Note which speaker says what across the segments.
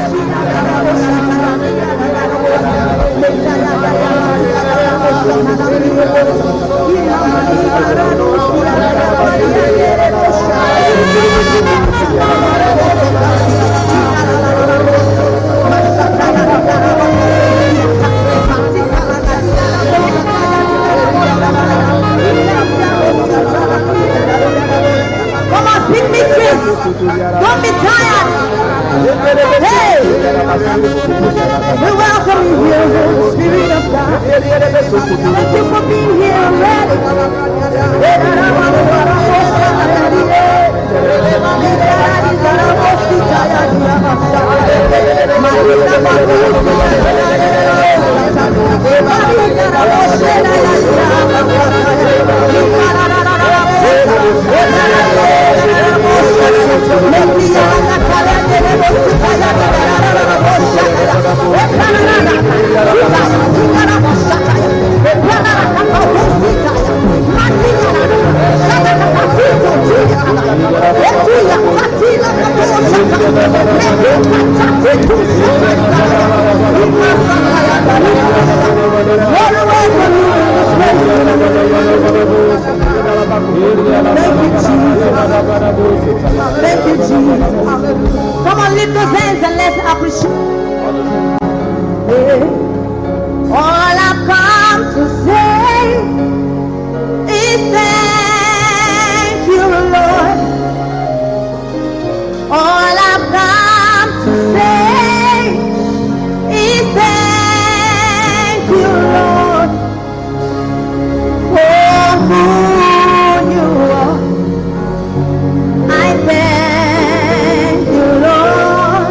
Speaker 1: Don't be tired. Hey, we welcome you here, Holy Spirit of God. Thank you for being here already. Thank you, Jesus. Come on, lift those hands and let's appreciate. All I've come to say is thank you, Lord. All I've come to say is thank you, Lord, for who you are. I thank you, Lord,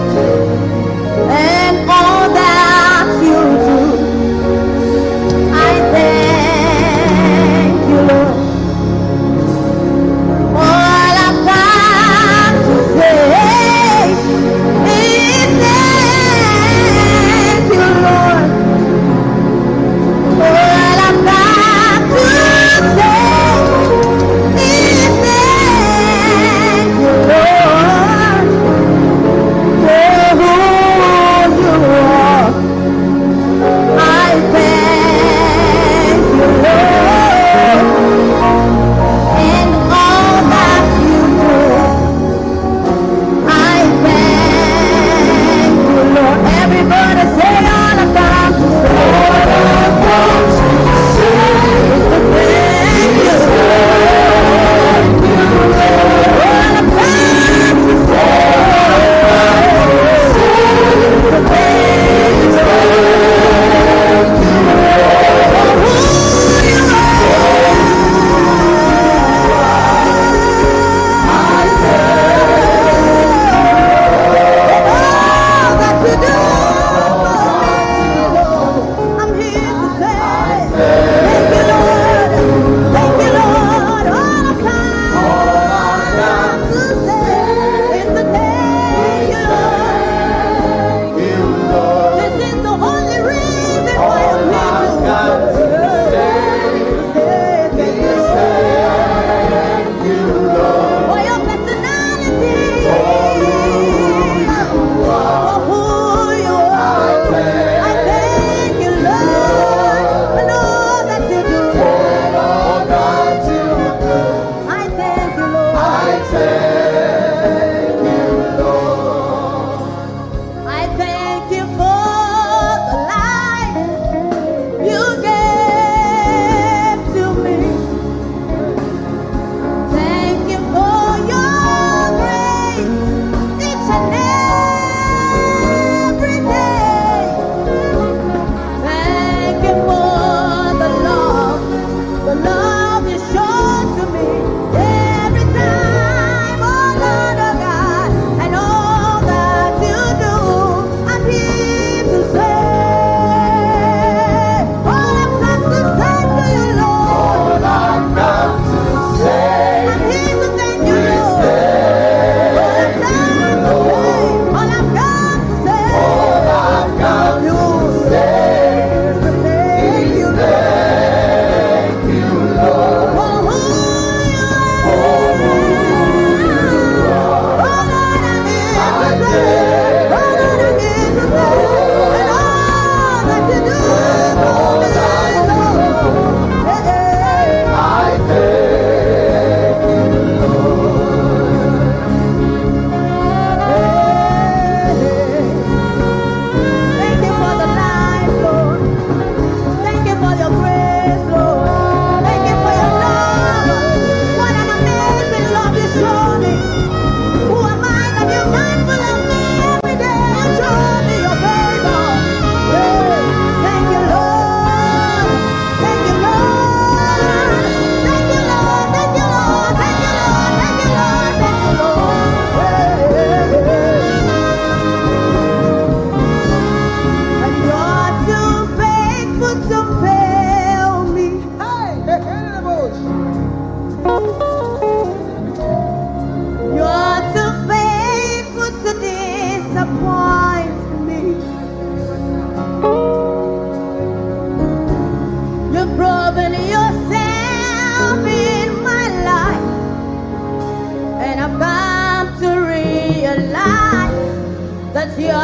Speaker 1: and all that you do. I thank you, Lord.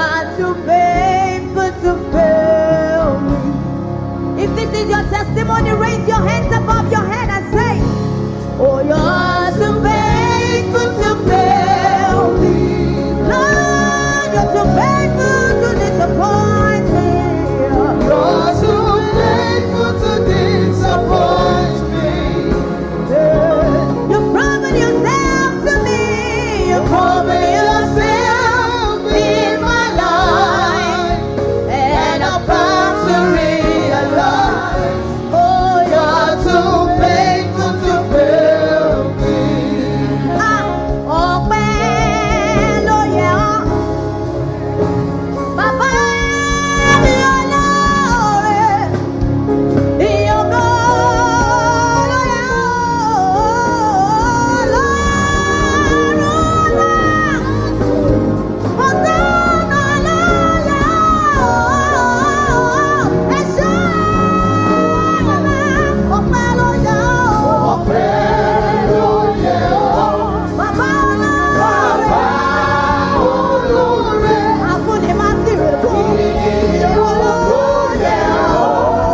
Speaker 1: are too faithful to fail me. If this is your testimony, raise your hands above your head and say, oh, you're too faithful to fail me. Lord, you're too faithful to disappoint me.
Speaker 2: You're too faithful to disappoint me.
Speaker 1: You've proven yourself to me. You've proven yourself in my life. And I'm about to realize, oh, you're too faithful to fail me. Ọpẹ́ ló yẹ ọ́. Bàbá mi olóore, ìyókò ló yẹ ọ́. Ọlọ́run ọlá, ọ̀sánà ló yẹ ọ́. Ẹ ṣé bàbá, ọpẹ́ ló yẹ ọ́.
Speaker 2: Ọpẹ́ ló yẹ ọ́.
Speaker 1: Bàbá
Speaker 2: Bàbá olóore.
Speaker 1: àfúnni máa ń tìrè kú.
Speaker 2: Ìyókò ló yẹ ọ́.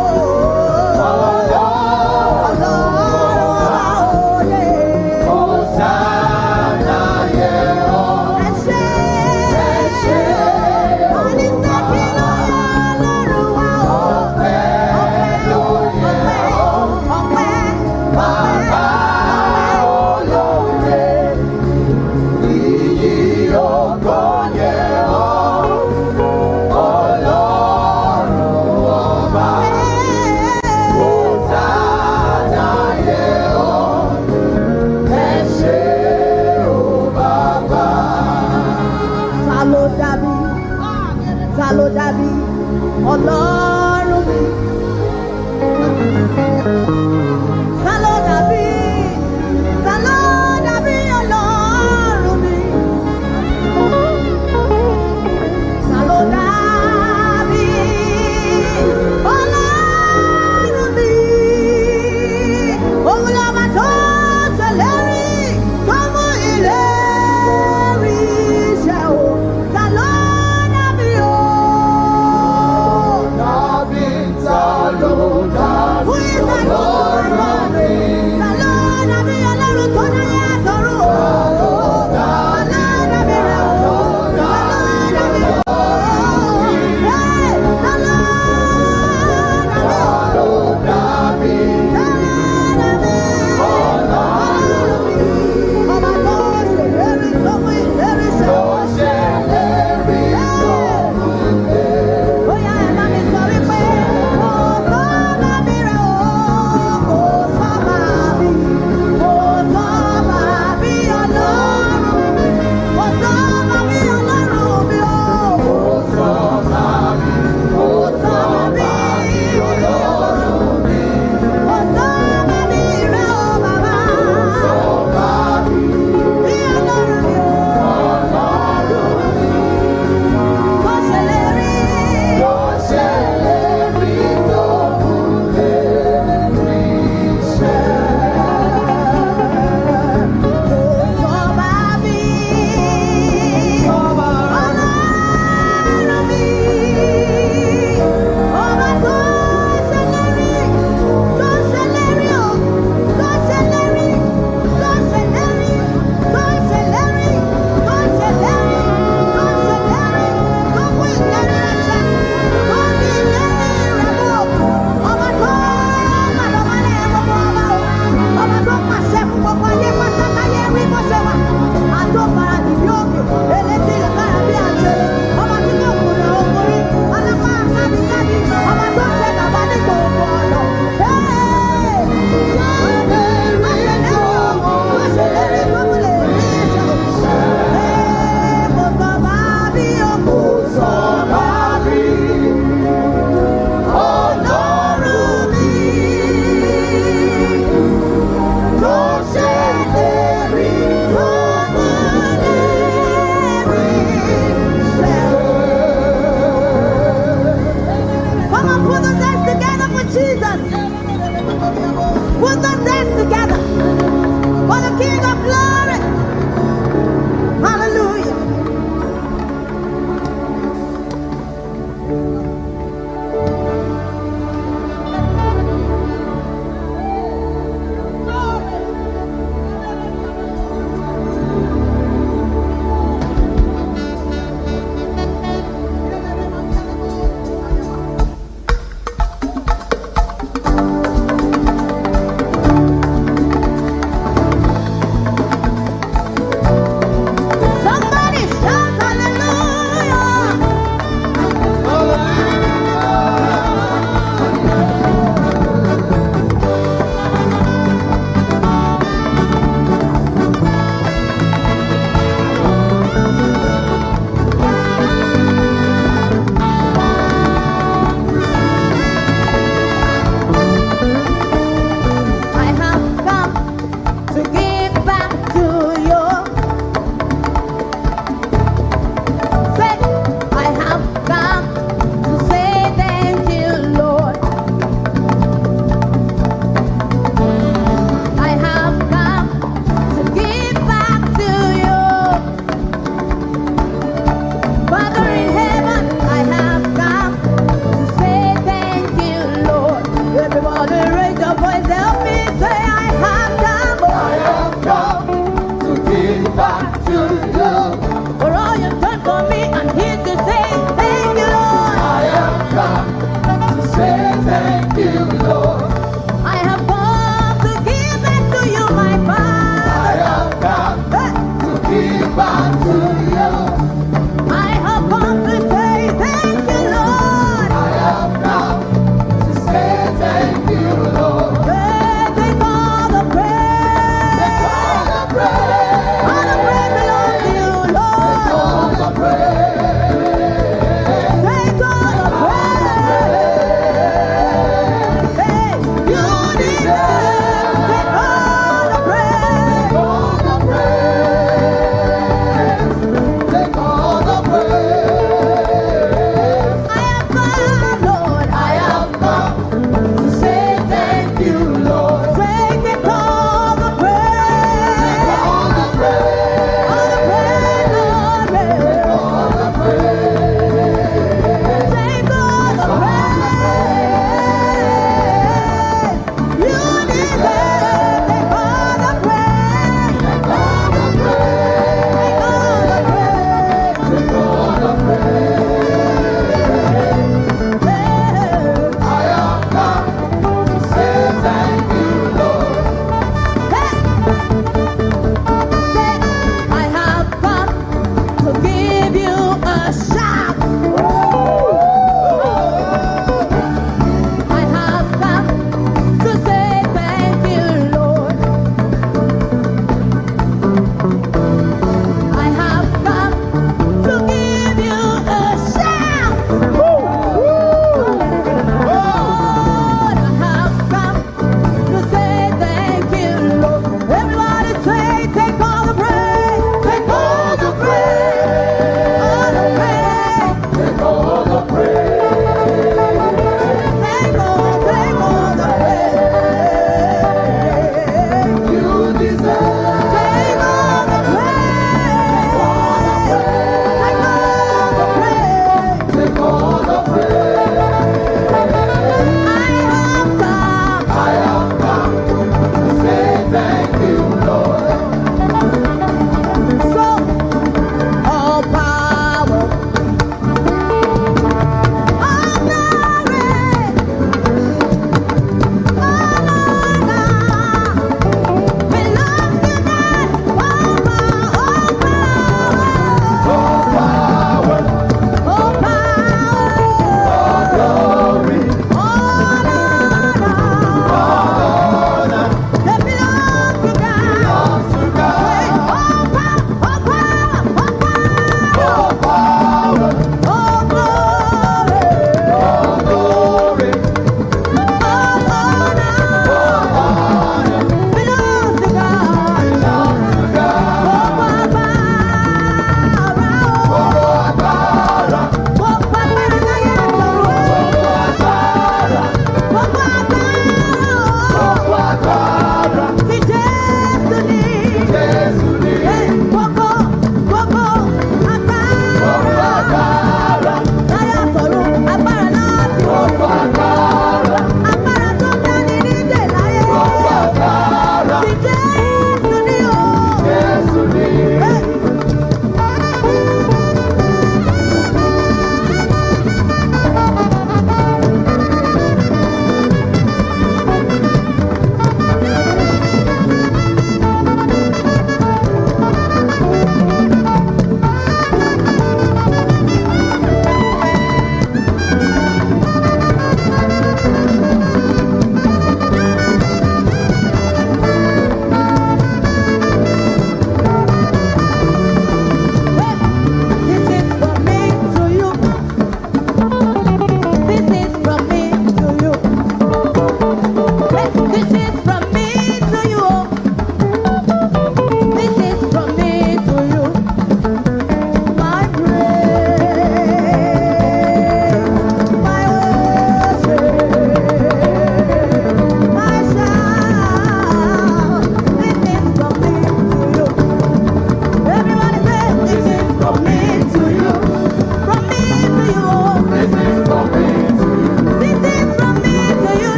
Speaker 2: Hosanna yẹ ọ́. Bàbá olóore. Ìyí ògo yẹ ọ́. Ọlọ́run ọba. Hosanna yẹ ọ́. Ẹ ṣé o bàbá.
Speaker 1: Ta ló dàbí? Ta ló dàbí? Ọlọ́run mi. Ta ló dàbí? Ta ló dàbí Ọlọ́run mi? Ta ló dàbí Ọlọ́run mi? Òun lọ́ba tó ṣèlérí, tó mú ìlérí ṣẹ o. Ta ló dàbí o?
Speaker 2: Tàbí ta ló dàbí
Speaker 1: Who is that
Speaker 2: Ọlọ́run mi?
Speaker 1: Ta ló dàbí Ọlọ́run tó dáyé àtọ̀run o? Ta ló dàbí rẹ̀ o? Ta ló dàbí o? Hey! Ta ló dàbí o?
Speaker 2: Ta ló dàbí
Speaker 1: Ta ló dàbí Ọlọ́run mi? Ọba tó ṣèlérí, tó mú ìlérí ṣẹ
Speaker 2: tó
Speaker 1: o.
Speaker 2: ṣèlérí tó mú ìlérí?
Speaker 1: Bóyá ẹ bá mi sọ wípé kò sọ́ba mi rẹ̀ o, kò sọ́ba mi, kò sọ́ba mi Ọlọ́run mi, kò sọ́ba mi Ọlọ́run mi o.
Speaker 2: Kò sọ́ba mi, kò sọ́ba mi Ọlọ́run mi.
Speaker 1: Kò sọ́ba mi rẹ̀ o bàbá,
Speaker 2: Sọ́ba mi,
Speaker 1: bí Ọlọ́run mi o.
Speaker 2: Ọlọ́run mi.
Speaker 1: Tó ṣèlérí,
Speaker 2: Tó ṣèlérí tó mú ìlérí ṣẹ.
Speaker 1: kò sọ́ba mi, Ọlọ́run mi. Ọba tó ṣèlérí o, tó ṣèlérí, tó ṣèlérí, tó ṣèlérí, tó ṣèlérí, tó mú ìlérí rẹ̀ ṣẹ, tó ní ìlérí rẹ̀ mú. Ọba tó màdọ̀mọ́lẹ̀ gbogbo ọba o, ọba tó pàṣẹ fún gbogbo ayé pátákáyé rí bó ṣe wà. Àtọ́fara dìbí òkè, elétí lè kára bí àjẹrè. Ọba tí kò kùnà okòrí, alápá kábíkábí, ọba tó ṣe bàbá ní gbogbo ọ̀nà. Àṣẹlérí tó mú lè rí iṣẹ́ òkú. Kò sọ bá bí òkú.
Speaker 2: Sọ́ba mi,
Speaker 1: Ọlọ́run mi.
Speaker 2: tó ṣèlérí
Speaker 1: Tó mú lè rí iṣẹ́ òkú. Come on, put those hands together for Jesus. Put those hands together for the King of Glory. Hallelujah.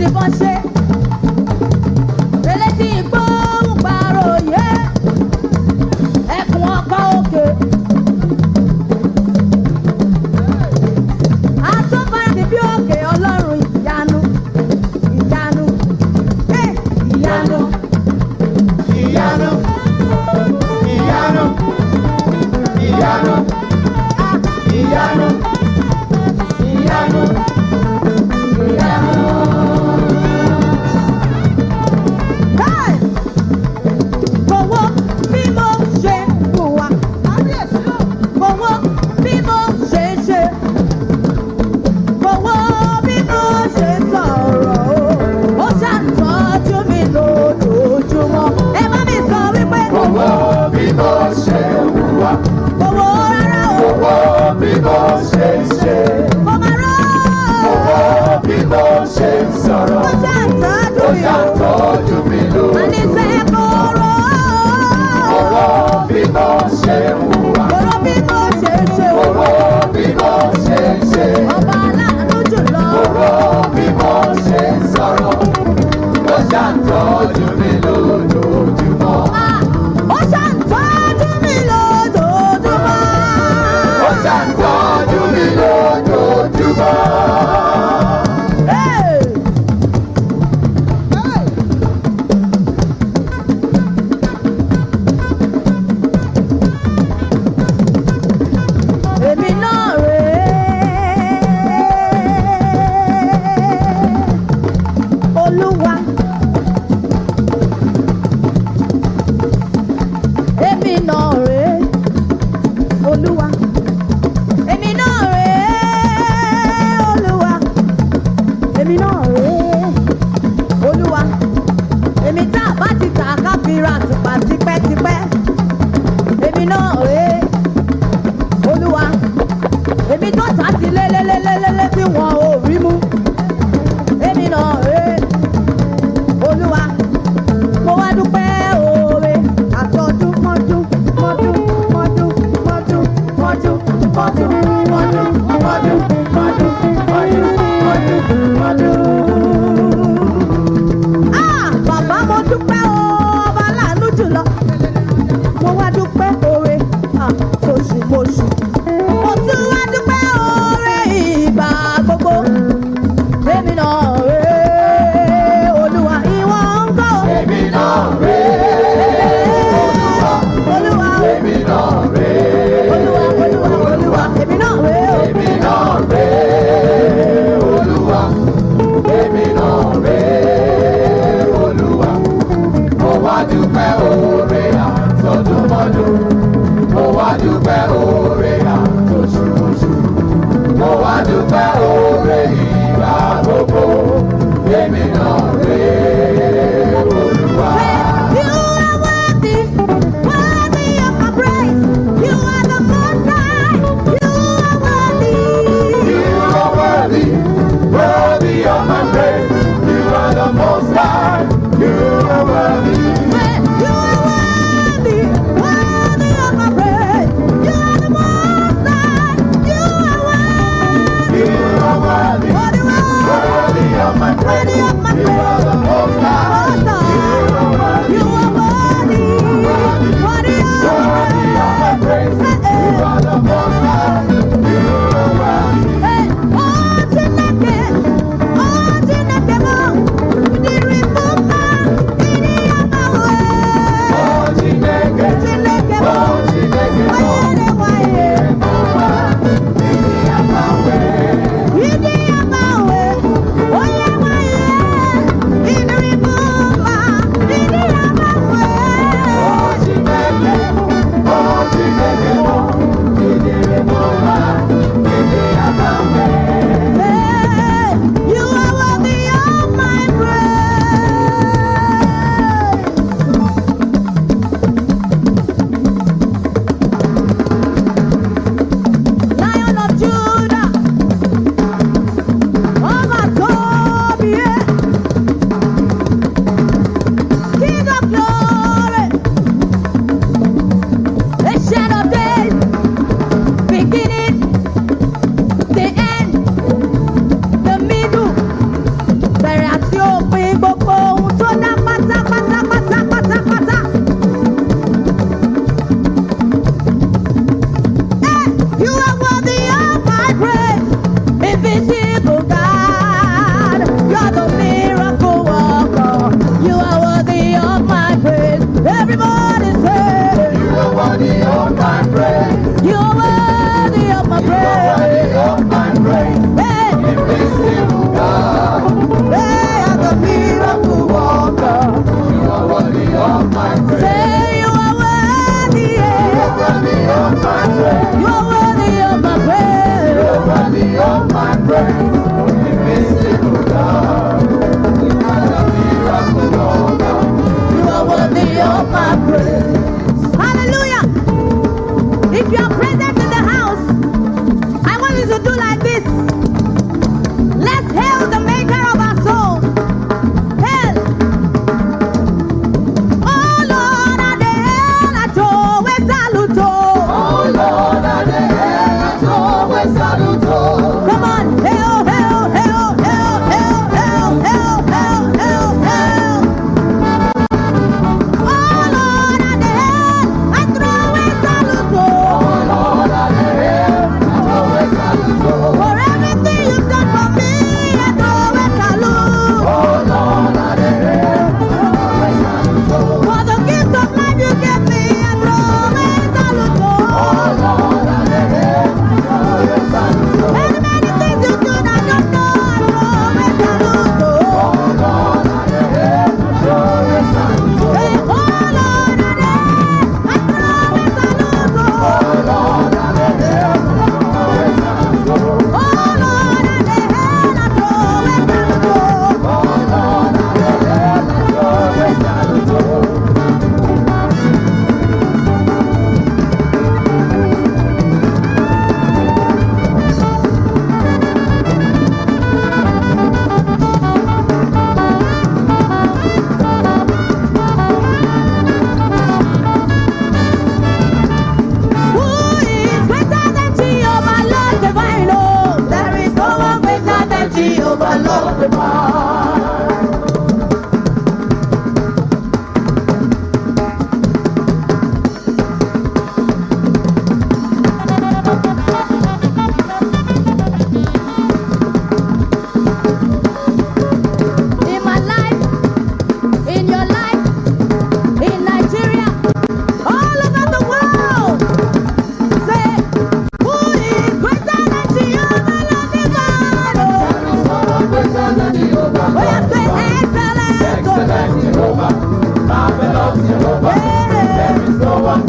Speaker 1: kan ṣe. Elétí ìgbóhùn gbàròyé. Ẹkùn ọkọ̀ òkè. Àtúnfàìsì bí òkè ọlọ́run ìyanu. Ìyanu. Ìyanu.
Speaker 2: Ìyanu, ìyanu, ìyanu, ìyanu, ìyanu, ìyanu.
Speaker 1: Hey! Kòwó bí mo ṣe hùwà. Kòwó bí mo ṣe ṣe. Kòwó bí mo ṣe sọ̀rọ̀ o. Ó ṣàtọ́jú mi lójoojúmọ́. Ẹ bá mi sọ wípé
Speaker 2: Owó bí mo ṣe hùwà,
Speaker 1: kòwó rárá o.
Speaker 2: owó bí mo ṣe ṣe,
Speaker 1: Kò máa rọ́.
Speaker 2: owó bí mo ṣe sọ̀rọ̀,
Speaker 1: Ó ṣàtọ́jú
Speaker 2: ó
Speaker 1: mi o.
Speaker 2: ṣàtọ́jú mi
Speaker 1: Má ní
Speaker 2: lójoojúmọ́.
Speaker 1: sẹ́ kóró.
Speaker 2: Owó bí mo ṣe hùwà,
Speaker 1: Kòró bí mo ṣe ṣe o.
Speaker 2: owó bí mo ṣe ṣe,
Speaker 1: Ọba aláàánú jùlọ.
Speaker 2: owó bí mo ṣe sọ̀rọ̀, ó ṣàtọ́jú mi lójoojúmọ́.
Speaker 1: Ah, ó ṣàtọ́jú mi lójoojúmọ́.
Speaker 2: Ó ṣàtọ́jú mi lójoojúmọ́.
Speaker 1: Hey! Èmi náà rèé. Olúwa. Èmi náà rèé. Olúwa. Èmi náà rèé. Olúwa. Èmi náà rèé. Olúwa. Èmi tá a bá ti tà ká fi ra àtùpà tipẹ́tipẹ́. Èmi náà rèé. Olúwa. Èmi tó tà ti lélélélélélé tí wọn ò rí mú. Èmi náà rèé. Olúwa. Mo wá dúpẹ́ oore àtọ́dún mọ́dún mọ́dún mọ́dún mọ́dún mọ́dún mọ́dún mọ́dún mọ́dún mọ́dún mọ́dún mọ́dún. Ah! Bàbá mo dúpẹ́ o, ọba aláàánú jùlọ. Mo wá dúpẹ́ oore àtòṣùmọ̀ṣù. Mo tún wá dúpẹ́ oore ìgbà gbogbo. Èmi náà rèé. Olúwa ìwọ ń gbọ́.
Speaker 2: Èmi náà rèé, Olúwa.
Speaker 1: Olúwa o.
Speaker 2: Èmi náà rèé,
Speaker 1: Olúwa, Olúwa, Olúwa, èmi náà rèé o.
Speaker 2: èmi náà rèé, Olúwa. Èmi náà rèé, Olúwa. Mo wá dúpẹ́ oore àtọdúnmọ́dún. Mo wá dúpẹ́ oore àtọṣùmọ̀ṣù. Mo wá dúpẹ́ oore ìgbà gbogbo. Èmi náà rèé, Olúwa.
Speaker 1: You are worthy, worthy of my praise. You are the most high. You are worthy.
Speaker 2: You are worthy, worthy of my praise. You are the most high. You are worthy.
Speaker 1: You are worthy, worthy of my praise.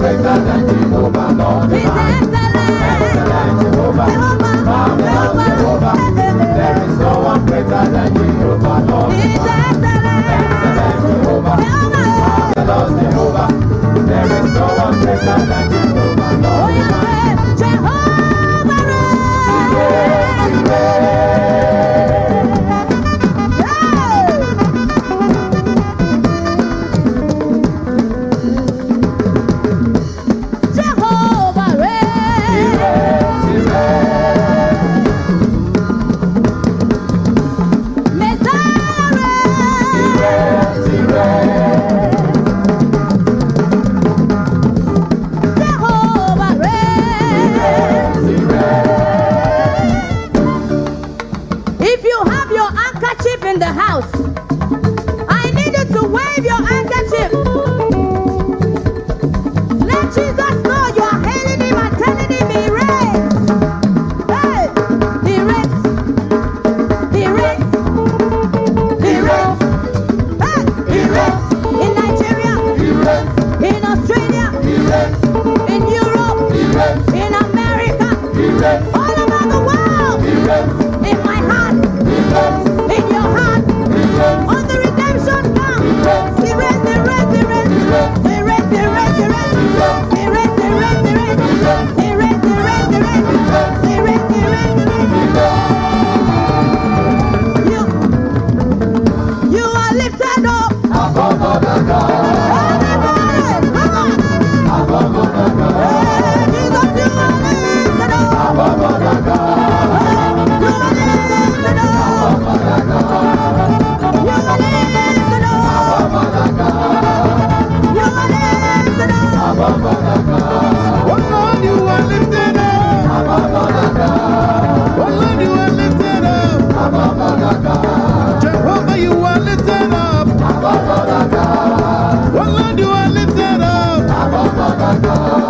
Speaker 2: greater than Jehovah, Lord.
Speaker 1: He's excellent.
Speaker 2: Jehovah, marvelous Jehovah. There is no one greater than Jehovah, Lord.
Speaker 1: He's excellent.
Speaker 2: Jehovah, marvelous Jehovah. There is no one greater than Jehovah, Lord.
Speaker 1: Oh, yes, Jehovah Jehovah If you have your handkerchief in the house, I need you to wave your handkerchief. Let Jesus know you are hailing him and telling him he reigns. Hey, he reigns. He reigns. He reigns. Hey, he reigns. In Nigeria,
Speaker 2: He reigns,
Speaker 1: in Australia,
Speaker 2: he reigns,
Speaker 1: in Europe,
Speaker 2: he reigns,
Speaker 1: in America,
Speaker 2: he reigns,
Speaker 1: all over the world.
Speaker 2: he reigns,
Speaker 1: In my heart,
Speaker 2: he reigns,
Speaker 1: in your heart,
Speaker 2: he reigns,
Speaker 1: on the redemption camp. He reigns, he reigns, he reigns. He reigns, he reigns, he reigns. He reigns, he reigns, he reigns. He reigns, he reigns, he reigns. He reigns, he reigns, he reigns. You are lifted up.
Speaker 2: above other gods,
Speaker 1: Everybody, come on.
Speaker 2: above other gods,
Speaker 1: Hey, Jesus, you are lifted up.
Speaker 2: above other gods,
Speaker 1: You are lifted up.
Speaker 2: above other gods,
Speaker 1: You are lifted up.
Speaker 2: above other gods,
Speaker 1: You are lifted up.
Speaker 2: above other gods,
Speaker 3: Oh Lord, you are lifted up.
Speaker 2: above other gods,
Speaker 3: Oh Lord, you are lifted up.
Speaker 2: above other gods,
Speaker 3: Jehovah, you are lifted up.
Speaker 2: above other gods,
Speaker 3: Oh Lord, you are lifted up.
Speaker 2: above other gods.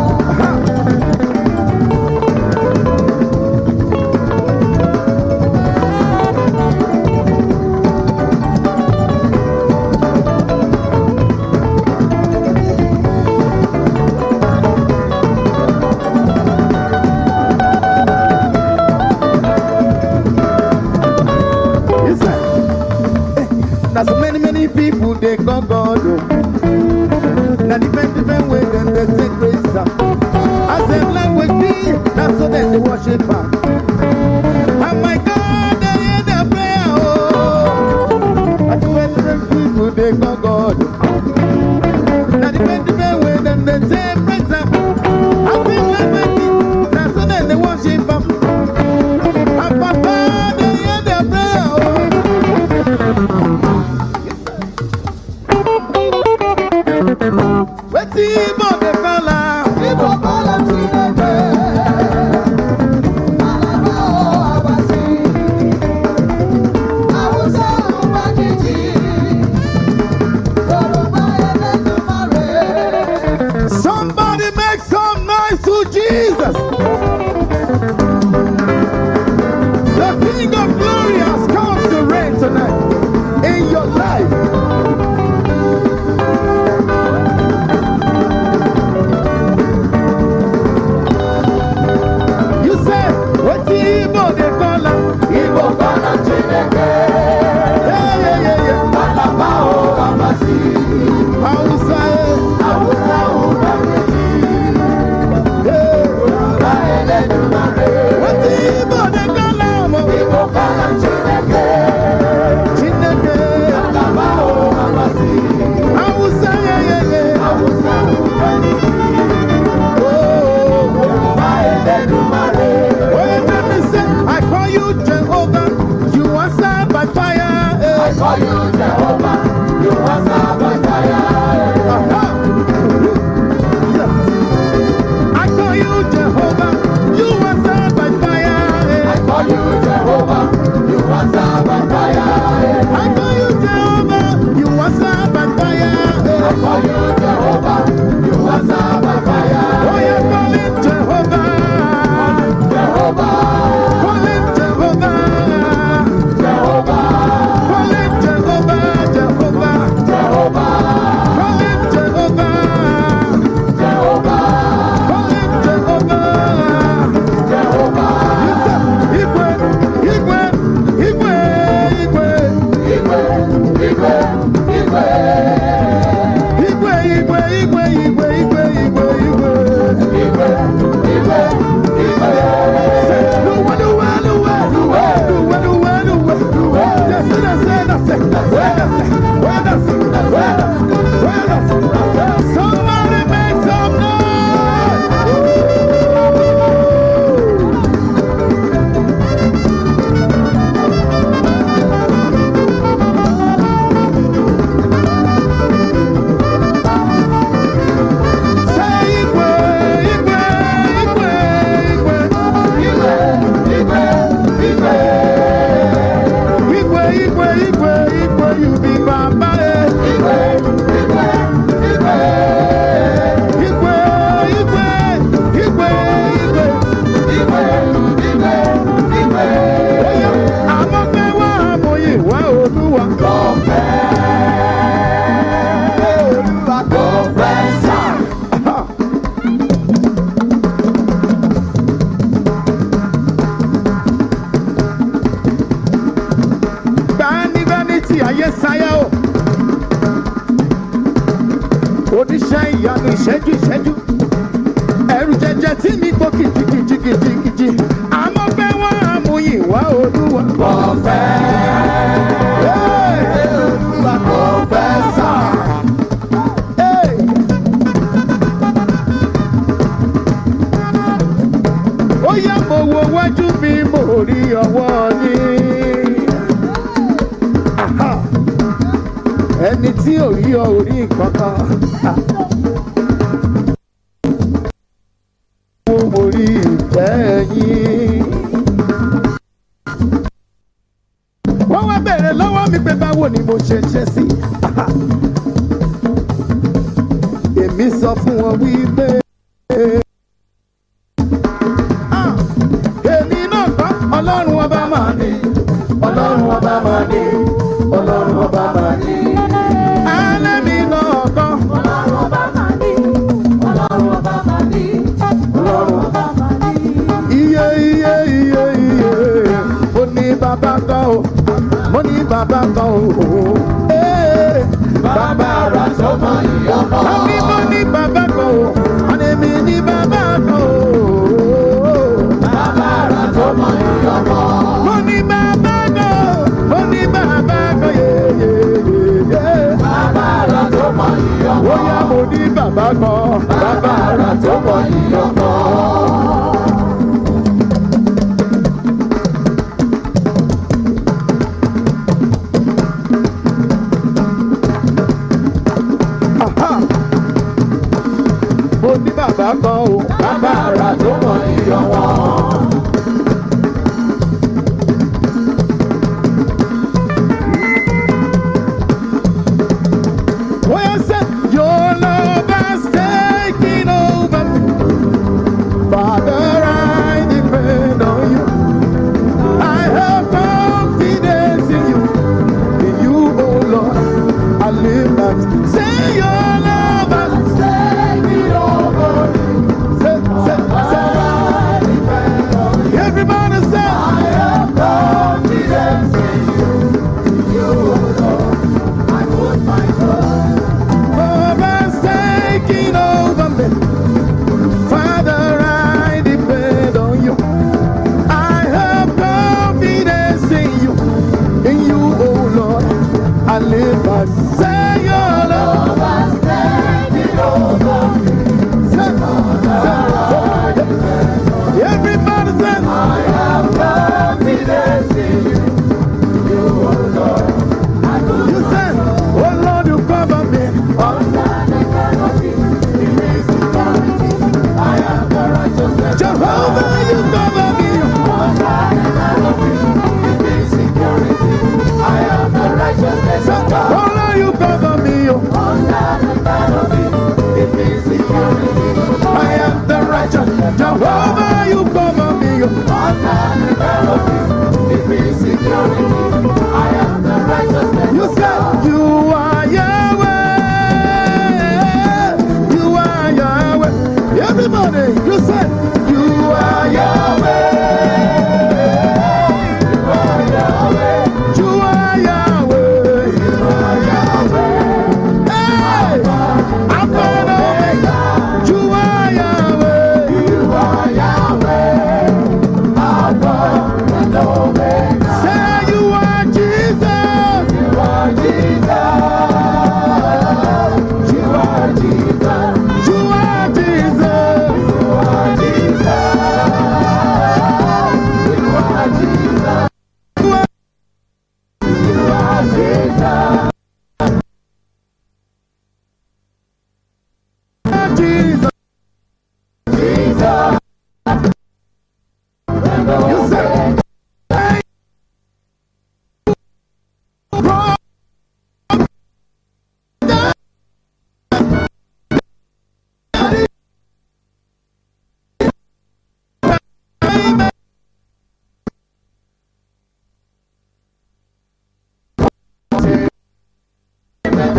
Speaker 3: Listen. Now so many people they call God. Oh. Now different way then they take praise. As them language be, that's so that they worship Him. And my God, they hear their prayer. Oh. Now different people they call God. Now different way then they take praise. As them language be, that's so that they worship Him. And Papa, they hear their prayer. Oh. Wetin Igbo dey call am?
Speaker 2: Igbo call am Chineke, Alaba o Abasi, Hausa Ubangiji, Yoruba Eledumare.
Speaker 3: Somebody make some noise to Jesus. The King of Glory has come to reign tonight in your life. You say, wetin Igbo dey call am?
Speaker 2: Igbo call am Chineke,
Speaker 3: Yeah.
Speaker 2: Alaba o Abasi,
Speaker 3: Hausa,
Speaker 2: Hausa Ubangiji, Yoruba Eledumare.
Speaker 3: wetin Igbo dey call am?
Speaker 2: Igbo call am Chineke,
Speaker 3: Chineke,
Speaker 2: Alaba o Abasi,
Speaker 3: Hausa,
Speaker 2: Hausa Ubangiji,
Speaker 3: Oh.
Speaker 2: Yoruba Eledumare.
Speaker 3: Oh, let me say, I call you Jehovah, you answer by fire.
Speaker 2: I call you Jehovah, you answer by fire.
Speaker 3: Aha. I call you Jehovah, you answer by fire.
Speaker 2: I call you Jehovah, you answer by fire.
Speaker 3: I call you Jehovah, you answer by fire.
Speaker 2: I call you Jehovah, you answer by fire.
Speaker 3: Oh, yeah, call it Jehovah,
Speaker 2: Jehovah,
Speaker 3: call it Jehovah,
Speaker 2: Jehovah,
Speaker 3: call it Jehovah, Jehovah.
Speaker 2: Jehovah,
Speaker 3: Somebody make some noise. Say Igwe, Igwe, Igwe, Igwe, Igwe, you be Baba. Igwe, I'm a bewa, amoye, wa Olúwa. Gbani tí ayé sáyà o. Oníṣẹ́ ìyanu ìṣẹ́jú. Ẹ̀rù jẹjẹ tí mi gbó kìjìkìjì. Àmọ́ pé wọ́n àmúyìn wá Olúwa. Bọ̀fẹ́. Olúwa bọ̀fẹ́ sà. Ó yá mo wo wájú mi mo rí ọwọ́ yín. Ẹni tí ò rí ọ ò rí kankan. Mo rí ìfẹ́ yín. Wọ́n wá bẹ̀rẹ̀ lọ́wọ́ mi pé báwo ni mo ṣe ṣe sí. Èmi sọ fún wọn wípé. Èmi náà kọ́ Ọlọ́run ọba máa ní. Ọlọ́run ọba máa ní. Ọlọ́run ọba máa ní. Ẹlẹ́mi náà kọ́. Ọlọ́run ọba máa ní. Ọlọ́run ọba máa ní. Ọlọ́run ọba máa ní. Iye. Mo ní bàbá kan o. Mo ní bàbá kan o. Bàbá ara tó mọ ìyọ̀mọ́. Àbí mo ní bàbá kan o. Àní mi ní bàbá kan o. Bàbá ara tó mọ ìyọ̀mọ́. Mo ní bàbá kan o. Mo ní bàbá kan yeye. Bàbá ara tó mọ ìyọ̀mọ́. Ó yá mo ní bàbá kan. Bàbá ara tó mọ ìyọ̀mọ́. Mo ní bàbá kan o. Bàbá ara tó mọ ìyọ̀mọ́. Well, said your love has taken over. Father, I depend on you. I have confidence in you. In you, oh Lord, I live my say your love has taken over. Say. Everybody say, I have confidence in you. In you, oh Lord, I put my trust. Father's taking over me. Father, I depend on you. I have confidence in you. In you, oh Lord, I live by say your love has taken over me. Everybody say, I have confidence in you. You, oh Lord, I put you said, oh Lord, you cover me. Jehovah, you cover me. Oh Lord, you cover me. I am the righteous. Jehovah, you cover me. You said you are Yahweh. You are Yahweh. Everybody, you said you are Yahweh. You are Yahweh. You are Yahweh. Hey, I'm gonna make you are Yahweh. You are Yahweh. Alpha and Omega. Say you are Jesus.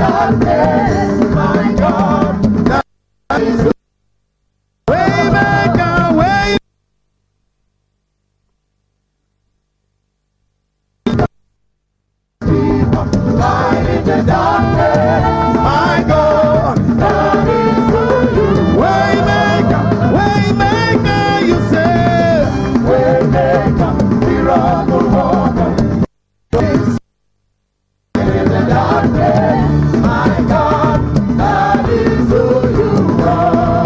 Speaker 2: darkness, my God, that is who
Speaker 3: Waymaker, way.
Speaker 2: light in the darkness,
Speaker 3: My God,
Speaker 2: that is who you
Speaker 3: Waymaker, Waymaker, you say.
Speaker 2: Waymaker, miracle worker, in the darkness, my God, that is who you are.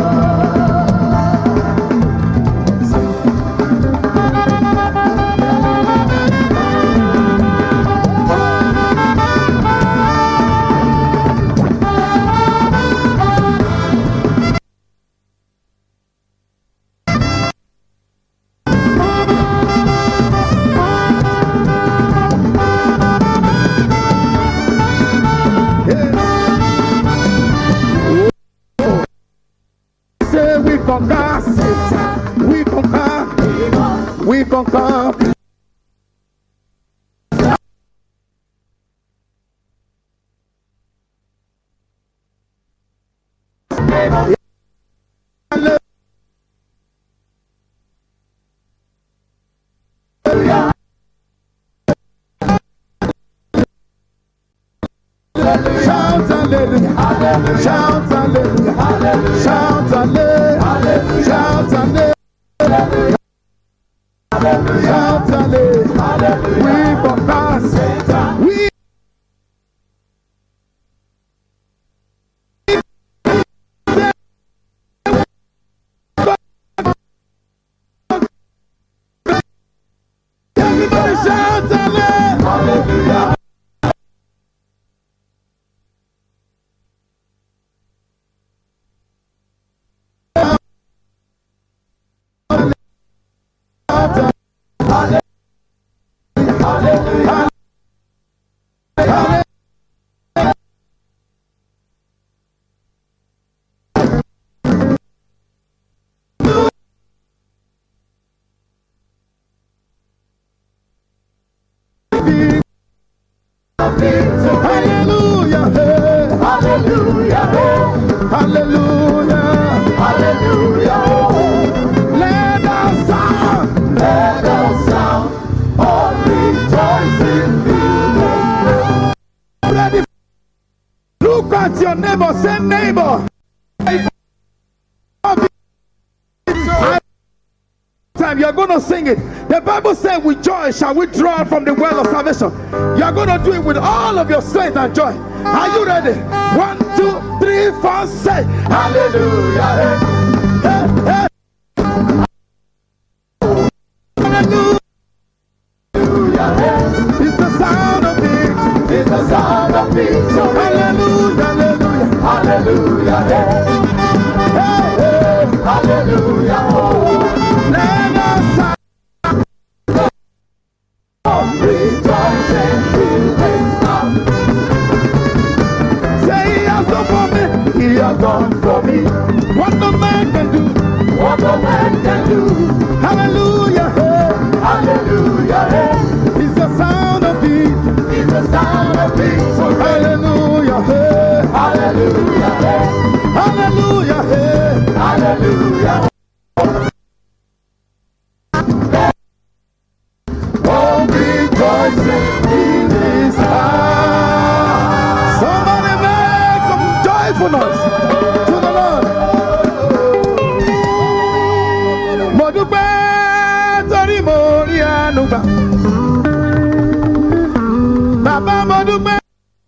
Speaker 3: Say we conquer Satan, we conquer, we conquer. Shout hallelujah, shout hallelujah, shout hallelujah, shout hallelujah, shout hallelujah. We conquer Satan, we everybody shout hallelujah. Hallelujah, hey.
Speaker 2: Hallelujah, oh,
Speaker 3: Hallelujah.
Speaker 2: hallelujah, oh,
Speaker 3: Let us sound.
Speaker 2: let us sound of rejoicing fill the
Speaker 3: Ready. Look at your neighbor. Say neighbor. Time you're going to sing it. The Bible says with joy shall we draw from the well of salvation. You're going to do it with all of your strength and joy. Are you ready? 1, 2, 3, 4, say
Speaker 2: hallelujah,
Speaker 3: hey, hey. Hallelujah. It's the sound of victory.
Speaker 2: it's the sound of victory.
Speaker 3: Hallelujah, hallelujah.
Speaker 2: Hallelujah,
Speaker 3: Hey, hey.
Speaker 2: hallelujah, oh,
Speaker 3: Let us sound.
Speaker 2: of rejoicing fill the sound.
Speaker 3: Say he has done for me.
Speaker 2: He has done for me
Speaker 3: What no man can do.
Speaker 2: what no man can do.
Speaker 3: Hallelujah, hey.
Speaker 2: Hallelujah,
Speaker 3: It's the sound of victory.
Speaker 2: it's the sound of victory.
Speaker 3: Hallelujah, hey.
Speaker 2: Hallelujah,
Speaker 3: Hallelujah, hey.
Speaker 2: hallelujah, oh, rejoicing in His house.
Speaker 3: Somebody make some joyful noise to the Lord. Mo dúpẹ́ torí mo rí àánú gbà. Bàbá mo dúpẹ́.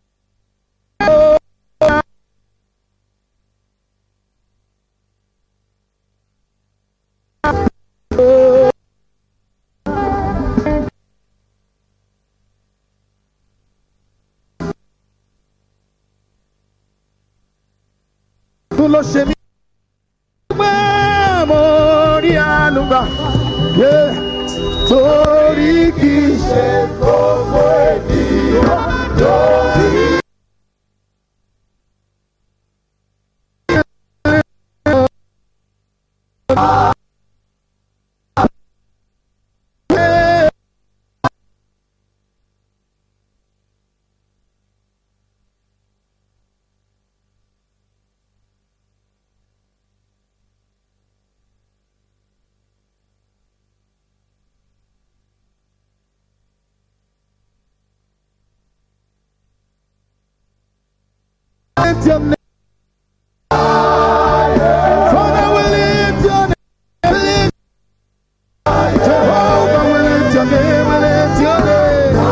Speaker 3: Tú ló ṣe mí. Pé mo rí àánú gbà. Yeah. Torí kì í ṣe
Speaker 2: Gbogbo ènìyàn lórí
Speaker 3: lift your name. Father, we lift your name. Jehovah, we lift your name. We lift your name.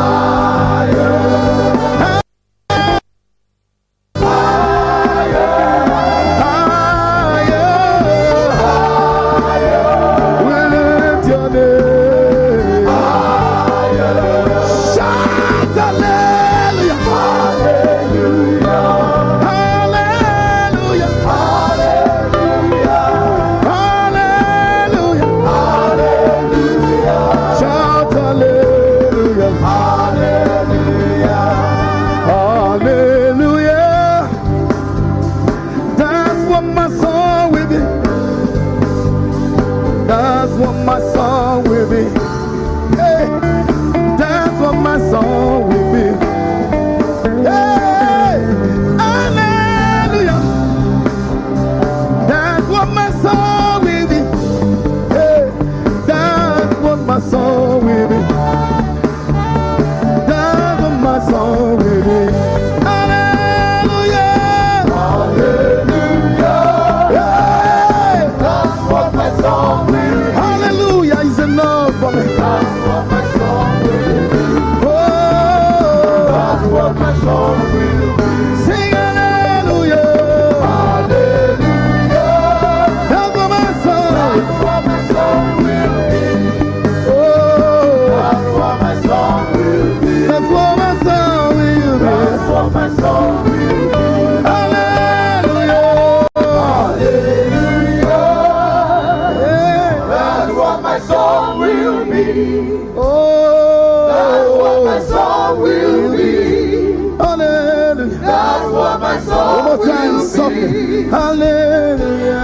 Speaker 3: Hallelujah.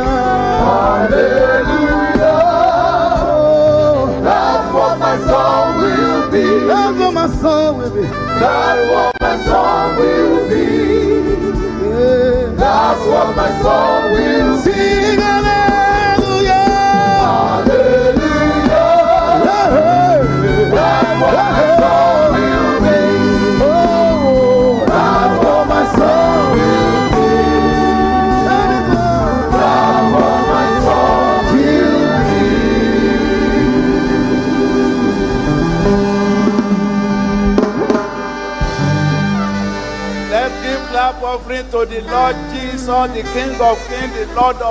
Speaker 3: Hallelujah. Oh, that's what my song will be. That's what my song will be. That's what my song will be. Yeah. That's what my song will be. Sing hallelujah. Hallelujah. That's what my song will be. Oh, that's what my song will be.
Speaker 4: Offering to the Lord Jesus, the King of Kings, the Lord of